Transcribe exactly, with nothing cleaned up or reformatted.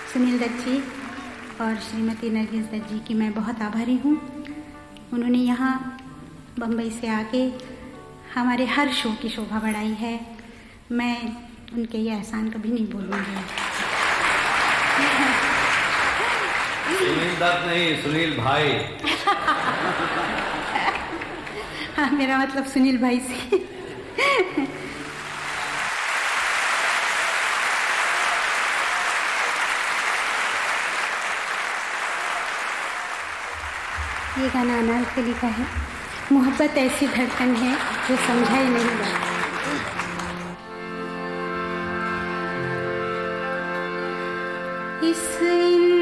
सुनील दत्त जी और श्रीमती नरगिस दत्त जी की मैं बहुत आभारी हूँ। उन्होंने यहाँ बम्बई से आके हमारे हर शो की शोभा बढ़ाई है। मैं उनके ये एहसान कभी नहीं भूलूंगी। सुनील दत्त नहीं, सुनील भाई। हाँ, मेरा मतलब सुनील भाई से। ये गाना अनारकली का है। मोहब्बत ऐसी धड़कन है जो समझा ही नहीं जाता। इस